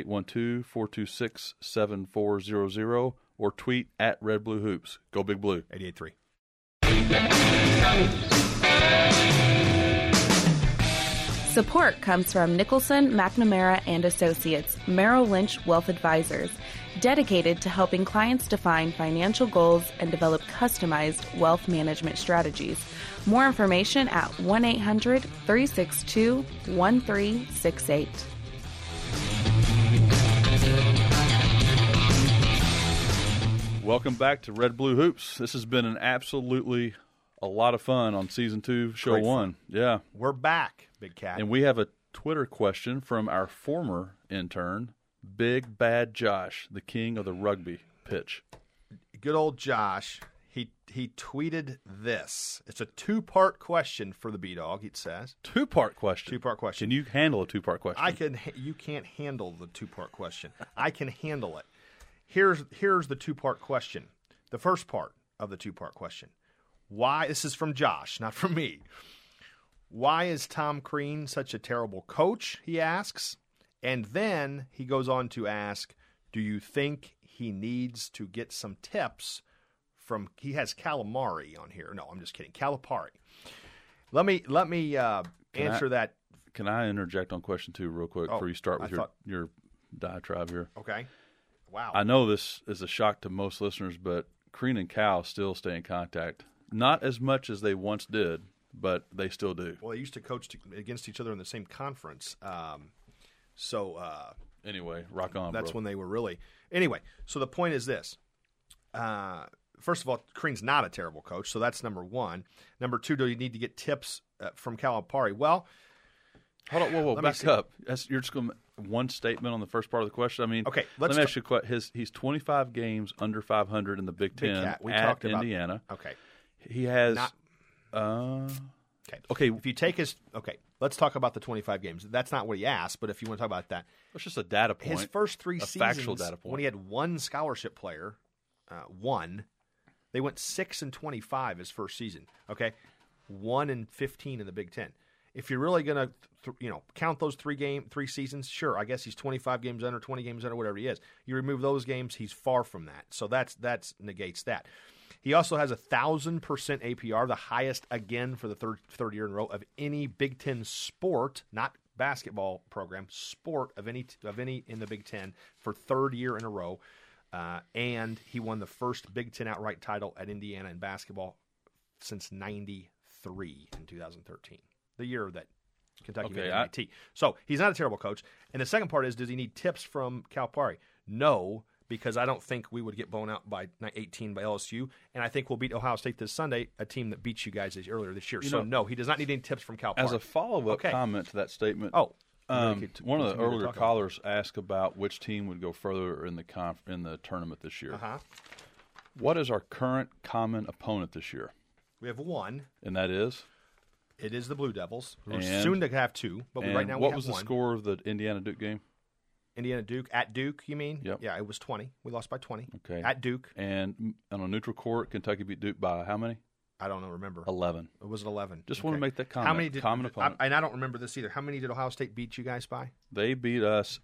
812-426-7400 or tweet at Red Blue Hoops. Go Big Blue. 88.3. Support comes from Nicholson, McNamara, and Associates, Merrill Lynch Wealth Advisors, dedicated to helping clients define financial goals and develop customized wealth management strategies. More information at 1-800-362-1368. Welcome back to Red Blue Hoops. This has been a lot of fun on Season 2, Show Great 1. Yeah. We're back, Big Cat. And we have a Twitter question from our former intern, Big Bad Josh, the king of the rugby pitch. Good old Josh. He tweeted this. It's a two-part question for the B-Dog, it says. Two-part question. Two-part question. Can you handle a two-part question? You can't handle the two-part question. I can handle it. Here's the two-part question. The first part of the two-part question. Why? This is from Josh, not from me. Why is Tom Crean such a terrible coach? He asks. And then he goes on to ask, do you think he needs to get some tips from? He has Calamari on here. No, I'm just kidding. Calipari. Let me answer that. Can I interject on question 2 real quick before you start with your diatribe here? Okay. Wow. I know this is a shock to most listeners, but Crean and Cal still stay in contact. Not as much as they once did, but they still do. Well, they used to coach against each other in the same conference. Anyway, rock on, that's bro. when they were really. Anyway, so the point is this. First of all, Crean's not a terrible coach, so that's number one. Number two, do you need to get tips from Calipari? Well, hold on, whoa, let me back see. up. You're just going one statement on the first part of the question. I mean, okay, let me ask you a question. He's 25 games under 500 in the Big Ten Cat, we at talked about, Indiana. Okay. He has not. Okay. Okay. If you take his. Okay. Let's talk about the 25 games. That's not what he asked, but if you want to talk about that. It's just a data point. His first three a seasons, factual data point. when he had one scholarship player, they went 6-25 his first season. Okay. 1-15 in the Big Ten. If you're really going to, count those three seasons, sure, I guess he's 25 games under, 20 games under, whatever he is. You remove those games, he's far from that. So that's negates that. He also has 1,000% APR, the highest again for the third year in a row of any Big Ten sport, not basketball program, sport of any in the Big Ten for third year in a row. And he won the first Big Ten outright title at Indiana in basketball since '93 in 2013, the year that Kentucky made NIT. So he's not a terrible coach. And the second part is, does he need tips from Calipari? No, because I don't think we would get blown out by 18 by LSU, and I think we'll beat Ohio State this Sunday, a team that beat you guys earlier this year. No, he does not need any tips from Calipari. As a follow-up comment to that statement, one of the earlier callers asked about which team would go further in the tournament this year. Uh-huh. What is our current common opponent this year? We have one. And that is? It is the Blue Devils. We're soon to have two, but right now we have one. What was the score of the Indiana-Duke game? Indiana-Duke. At Duke, you mean? Yep. Yeah, it was 20. We lost by 20. Okay. At Duke. And on a neutral court, Kentucky beat Duke by how many? I don't know. Remember. 11. It was 11. Just want to make that comment. How many did, common opponent. and I don't remember this either. How many did Ohio State beat you guys by? They beat us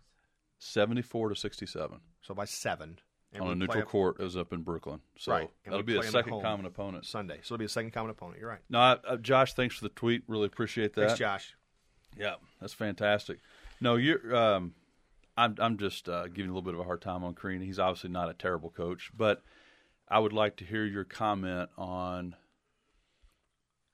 74-67. So by 7. On a neutral court, it was up in Brooklyn. So right. that'll be a second common opponent. Sunday. So it'll be a second common opponent. You're right. No, Josh, thanks for the tweet. Really appreciate that. Thanks, Josh. Yeah, that's fantastic. No, you're. I'm just giving you a little bit of a hard time on Crean. He's obviously not a terrible coach, but I would like to hear your comment on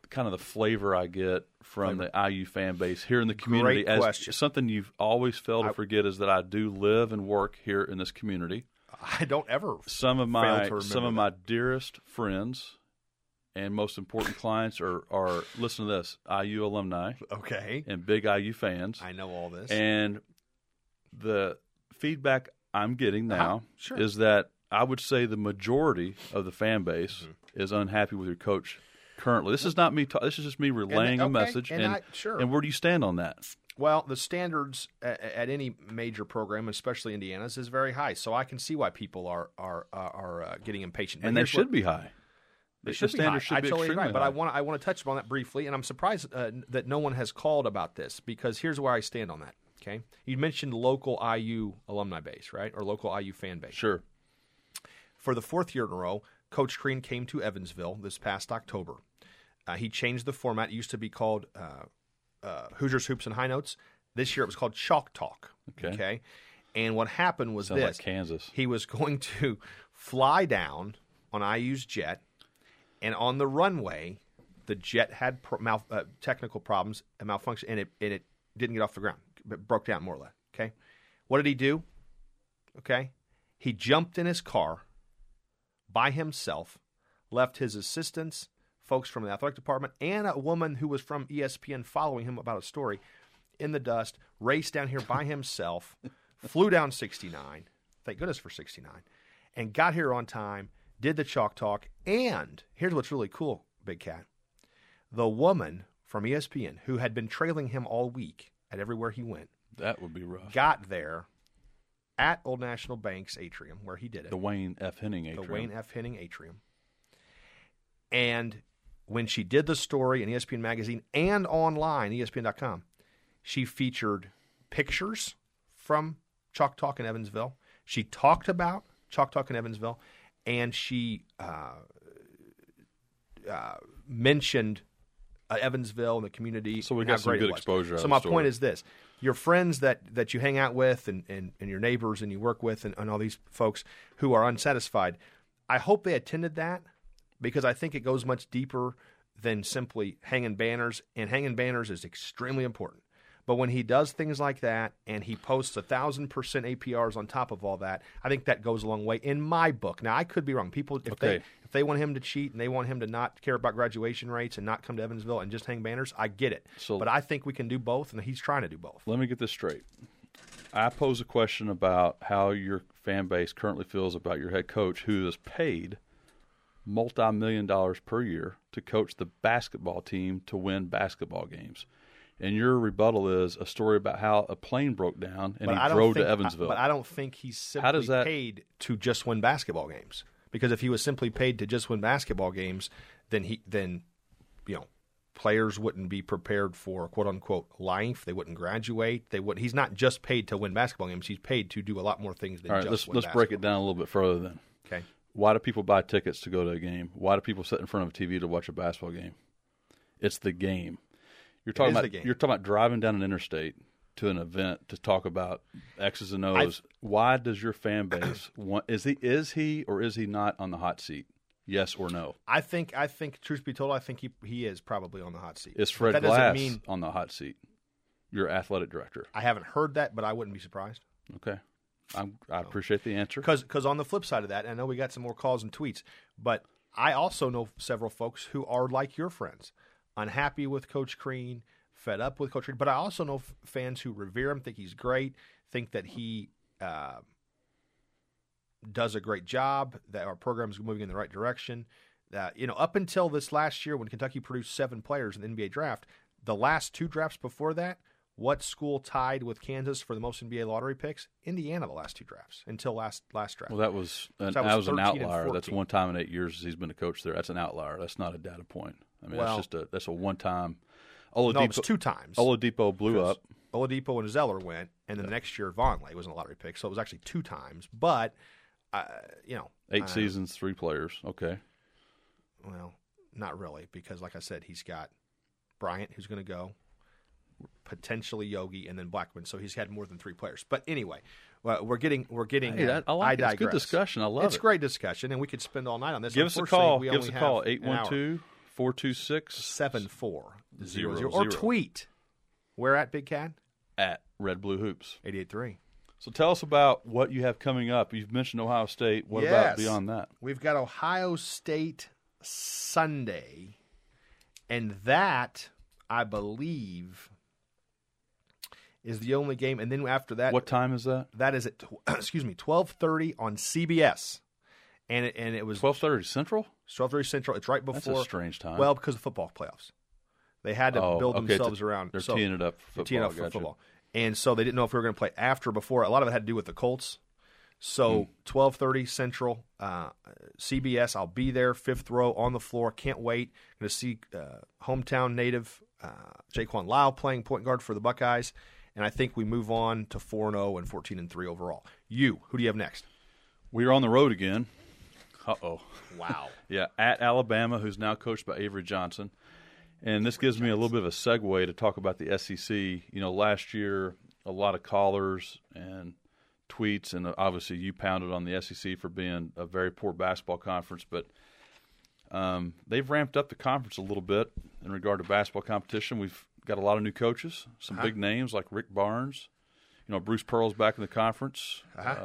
kind of the flavor I get from the IU fan base here in the community. Great question. Something you've always failed to forget is that I do live and work here in this community. I don't ever some of my dearest friends and most important clients are listen to this, IU alumni. Okay. And big IU fans. I know all this. And the feedback I'm getting now sure. is that I would say the majority of the fan base is unhappy with your coach currently. This is not me. This is just me relaying a message. And where do you stand on that? Well, the standards at any major program, especially Indiana's, is very high. So I can see why people are getting impatient. And they should be high. They should be high. I totally agree. But I want to touch upon that briefly, and I'm surprised that no one has called about this because here's where I stand on that. Okay, you mentioned local IU alumni base, right, or local IU fan base. Sure. For the fourth year in a row, Coach Crean came to Evansville this past October. He changed the format. It used to be called Hoosiers Hoops and High Notes. This year it was called Chalk Talk. Okay? And what happened was Sounds like Kansas. He was going to fly down on IU's jet, and on the runway, the jet had technical problems and malfunction, and it didn't get off the ground. It broke down more or less. Okay? What did he do? Okay? He jumped in his car by himself, left his assistants, folks from the athletic department, and a woman who was from ESPN following him about a story in the dust, raced down here by himself, flew down 69, thank goodness for 69, and got here on time, did the Chalk Talk, and here's what's really cool, Big Cat. The woman from ESPN, who had been trailing him all week at everywhere he went, that would be rough, got there at Old National Bank's atrium where he did it. The Wayne F. Henning Atrium. The Wayne F. Henning Atrium. And when she did the story in ESPN Magazine and online, ESPN.com, she featured pictures from Chalk Talk in Evansville. She talked about Chalk Talk in Evansville, and she mentioned Evansville and the community. So we got some good exposure. So my point is this. Your friends that you hang out with and your neighbors and you work with and all these folks who are unsatisfied, I hope they attended that because I think it goes much deeper than simply hanging banners, and hanging banners is extremely important. But when he does things like that and he posts 1,000% APRs on top of all that, I think that goes a long way in my book. Now, I could be wrong. People, if they want him to cheat and they want him to not care about graduation rates and not come to Evansville and just hang banners, I get it. But I think we can do both, and he's trying to do both. Let me get this straight. I pose a question about how your fan base currently feels about your head coach, who is paid multi-million dollars per year to coach the basketball team to win basketball games. And your rebuttal is a story about how a plane broke down and he drove to Evansville. But I don't think he's simply paid to just win basketball games. Because if he was simply paid to just win basketball games, then players wouldn't be prepared for quote unquote life. They wouldn't graduate. He's not just paid to win basketball games. He's paid to do a lot more things than just win basketball. Let's break it down a little bit further then. Okay. Why do people buy tickets to go to a game? Why do people sit in front of a TV to watch a basketball game? It's the game. You're talking about driving down an interstate to an event to talk about X's and O's. Why does your fan base want? Is he or is he not on the hot seat? Yes or no? I think. Truth be told, I think he is probably on the hot seat. Is Fred Glass on the hot seat? Your athletic director. I haven't heard that, but I wouldn't be surprised. Okay, I appreciate the answer. Because on the flip side of that, and I know we got some more calls and tweets, but I also know several folks who are like your friends. Unhappy with Coach Crean, fed up with Coach Crean. But I also know fans who revere him, think he's great, think that he does a great job, that our program is moving in the right direction. Up until this last year when Kentucky produced 7 players in the NBA draft, the last 2 drafts before that, what school tied with Kansas for the most NBA lottery picks? Indiana, the last 2 drafts until last draft. Well, that was an outlier. That's one time in 8 years he's been a coach there. That's an outlier. That's not a data point. I mean, that's a one-time. No, it was 2 times. Oladipo blew up. Oladipo and Zeller went, and then the next year Vonleh was in a lottery pick, so it was actually 2 times. But 8 seasons, 3 players. Okay. Well, not really, because like I said, he's got Bryant, who's going to go, potentially Yogi, and then Blackman. So he's had more than 3 players. But anyway, we're getting. Hey, I like it. It's good discussion. I love it. It's great discussion, and we could spend all night on this. Give us a call. 812 426-7400. Or tweet. Where at, Big Cat? At Red Blue Hoops. 88.3. So tell us about what you have coming up. You've mentioned Ohio State. What about beyond that? We've got Ohio State Sunday, and that, I believe, is the only game. And then after that, what time is that? That is at 12:30 on CBS, and it was 12:30 Central. 12:30 Central. It's right before. That's a strange time. Well, because of football playoffs, they had to build themselves around. They're teeing it up for football. And so they didn't know if we were going to play after or before. A lot of it had to do with the Colts. So 12:30 Central, CBS. I'll be there, fifth row on the floor. Can't wait. Going to see hometown native Jaquan Lyle playing point guard for the Buckeyes. And I think we move on to 4-0 and 14-3 overall. Who do you have next? We're on the road again. Uh-oh. Wow. Yeah, at Alabama, who's now coached by Avery Johnson. And this gives me a little bit of a segue to talk about the SEC. You know, last year, a lot of callers and tweets, and obviously you pounded on the SEC for being a very poor basketball conference, but they've ramped up the conference a little bit in regard to basketball competition. We've got a lot of new coaches, some big names like Rick Barnes. You know, Bruce Pearl's back in the conference.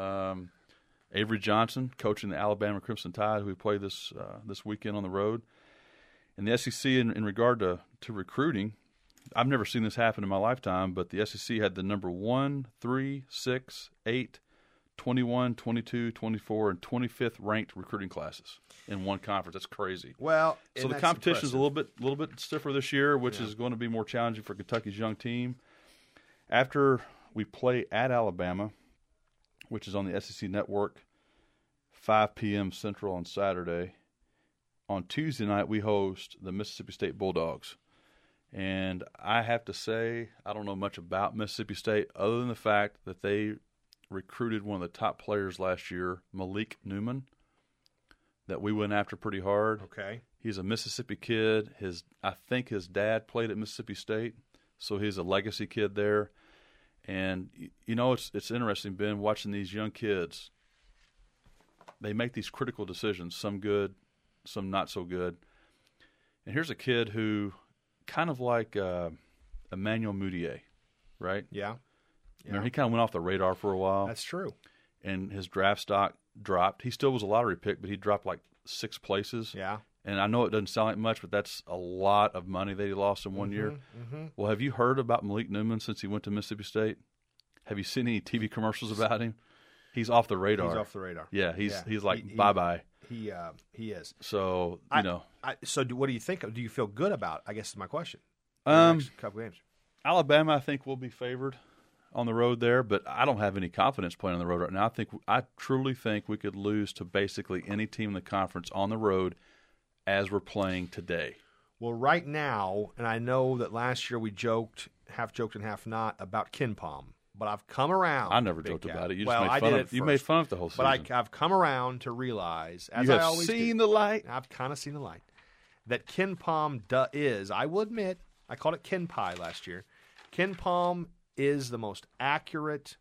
Avery Johnson coaching the Alabama Crimson Tide, who we play this weekend on the road. And the SEC, in regard to recruiting, I've never seen this happen in my lifetime, but the SEC had the number 1, 3, 6, 8, 21, 22, 24, and 25th ranked recruiting classes in one conference. That's crazy. Well, so the competition is a little bit stiffer this year, which is going to be more challenging for Kentucky's young team. After we play at Alabama, which is on the SEC Network, 5 p.m. Central on Saturday. On Tuesday night, we host the Mississippi State Bulldogs. And I have to say, I don't know much about Mississippi State other than the fact that they recruited one of the top players last year, Malik Newman, that we went after pretty hard. Okay. He's a Mississippi kid. I think his dad played at Mississippi State, so he's a legacy kid there. And, you know, it's interesting, Ben, watching these young kids. They make these critical decisions, some good, some not so good. And here's a kid who kind of like Emmanuel Mudiay, right? Yeah. You know, he kind of went off the radar for a while. That's true. And his draft stock dropped. He still was a lottery pick, but he dropped like 6 places. Yeah. And I know it doesn't sound like much, but that's a lot of money that he lost in 1 year. Mm-hmm. Well, have you heard about Malik Newman since he went to Mississippi State? Have you seen any TV commercials about him? He's off the radar. He's off the radar. Yeah, he's like bye-bye. He is. So, you know. What do you think? Do you feel good about, I guess is my question, next couple games? Alabama, I think, will be favored on the road there, but I don't have any confidence playing on the road right now. I truly think we could lose to basically any team in the conference on the road as we're playing today. Well, right now, and I know that last year we half joked and half not, about KenPom. But I've come around. I never joked about it. You just made fun of it. You made fun of the whole season. But I've come around to realize, as I always do, seen the light. I've kind of seen the light. That KenPom is, I will admit, I called it KenPie last year. KenPom is the most accurate.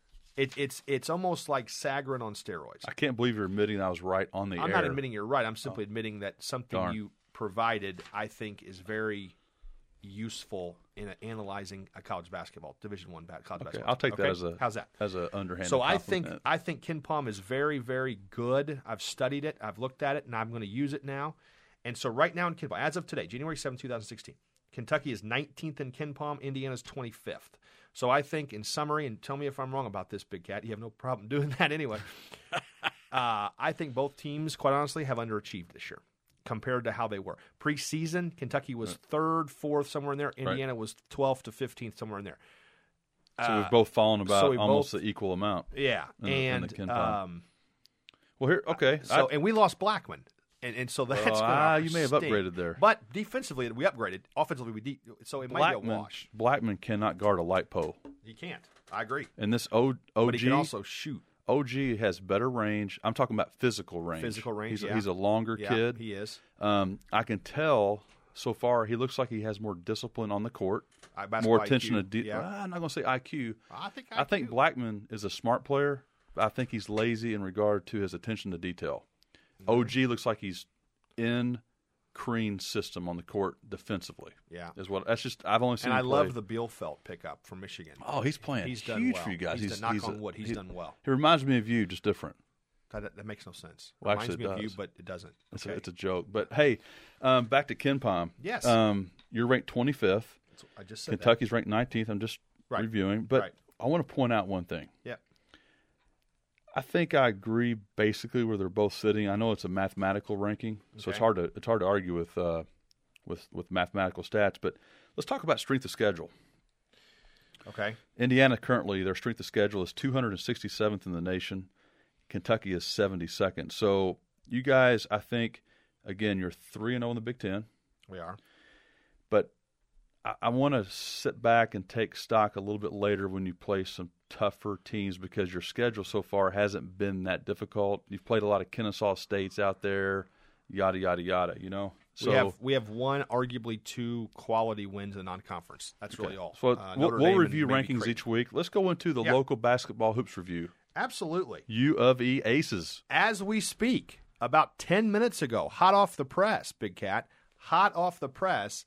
It's almost like Sagarin on steroids. I can't believe you're admitting I was right on the air. I'm not admitting you're right. I'm simply admitting that something you provided, I think, is very useful in analyzing a college basketball, Division I college basketball. I'll take that as a how's that? As a underhanded So compliment. I think KenPom is very, very good. I've studied it, I've looked at it, and I'm going to use it now. And so right now in KenPom, as of today, January 7, 2016, Kentucky is 19th in KenPom, Indiana's 25th. So I think, in summary, and tell me if I'm wrong about this, Big Cat, you have no problem doing that anyway. I think both teams, quite honestly, have underachieved this year compared to how they were. Preseason, Kentucky was 3rd, 4th, somewhere in there. Indiana was 12th to 15th, somewhere in there. So we've both fallen about almost the equal amount. Yeah. In the KenPom. Well, here, okay. And we lost Blackman. And so that's going to you may have upgraded there. But defensively, we upgraded. Offensively, so it might be a wash. Blackman cannot guard a light pole. He can't. I agree. And this OG, but he can also shoot. OG has better range. I'm talking about physical range. Physical range, He's a longer kid. He is. I can tell so far he looks like he has more discipline on the court, more attention to detail. I'm not going to say IQ. I think Blackman is a smart player. I think he's lazy in regard to his attention to detail. OG looks like he's in Crean system on the court defensively. Yeah. I've only seen And I him play. love the Bielfeldt pickup from Michigan. Oh, he's playing He's done huge well. for you guys. He's knock on wood. He's done well. He reminds me of you, just different. That makes no sense. Well, Reminds actually, me it of you, does. but it doesn't. It's a joke. But, hey, back to KenPom. Yes. You're ranked 25th. I just said Kentucky's ranked 19th. I'm just reviewing. But I want to point out one thing. Yeah. I think I agree basically where they're both sitting. I know it's a mathematical ranking, so it's hard to argue with mathematical stats. But let's talk about strength of schedule. Okay. Indiana currently, their strength of schedule is 267th in the nation. Kentucky is 72nd. So you guys, I think, again, you're 3-0 in the Big Ten. We are. But I want to sit back and take stock a little bit later when you play some tougher teams because your schedule so far hasn't been that difficult. You've played a lot of Kennesaw States out there, yada, yada, yada, you know? So we have one, arguably two quality wins in the non-conference. That's really all. So we'll review rankings Creighton. each week. Let's go into the local basketball hoops review. Absolutely. U of E Aces. As we speak, about 10 minutes ago, hot off the press, Big Cat, hot off the press,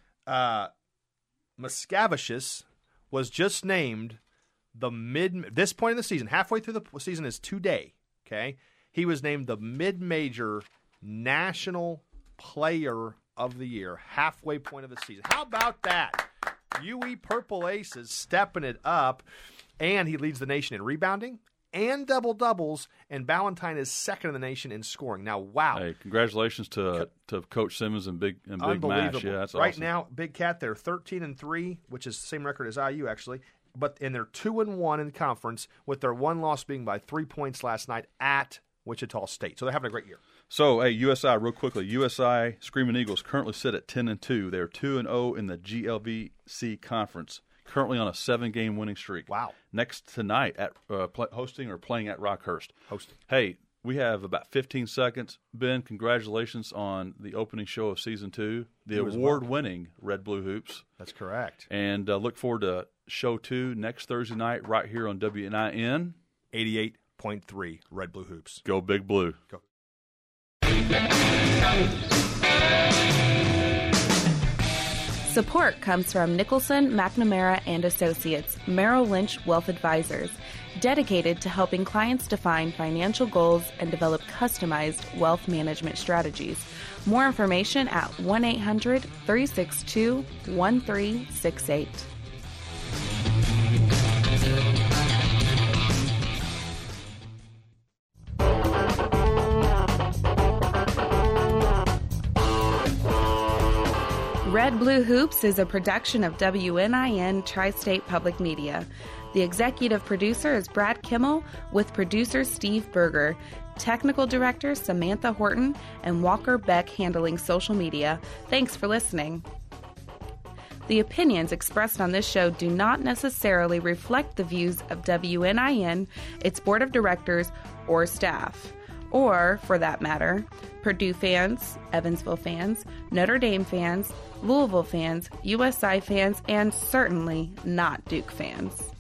Miscavicius was just named this point in the season, halfway through the season is today, okay? He was named the mid-major national player of the year, halfway point of the season. How about that? UE Purple Aces stepping it up, and he leads the nation in rebounding and double-doubles, and Ballantyne is second in the nation in scoring. Now, wow. Hey, congratulations to Coach Simmons and Big Mash. Yeah, that's right awesome. now, Big Cat, they're 13-3, which is the same record as IU, actually. And they're 2-1 in conference, with their one loss being by 3 points last night at Wichita State. So they're having a great year. So, hey, USI, real quickly. USI Screaming Eagles currently sit at 10-2. They're 2-0 in the GLVC conference, currently on a 7-game winning streak. Wow. Next tonight at hosting or playing at Rockhurst. Hosting. Hey, we have about 15 seconds. Ben, congratulations on the opening show of Season 2, the award-winning Red Blue Hoops. That's correct. And look forward to Show 2 next Thursday night right here on WNIN. 88.3 Red Blue Hoops. Go Big Blue. Go. Support comes from Nicholson, McNamara, and Associates, Merrill Lynch Wealth Advisors, dedicated to helping clients define financial goals and develop customized wealth management strategies. More information at 1-800-362-1368. Red Blue Hoops is a production of WNIN Tri-State Public Media. The executive producer is Brad Kimmel, with producer Steve Berger, technical director Samantha Horton, and Walker Beck handling social media. Thanks for listening. The opinions expressed on this show do not necessarily reflect the views of WNIN, its board of directors, or staff. Or, for that matter, Purdue fans, Evansville fans, Notre Dame fans, Louisville fans, USI fans, and certainly not Duke fans.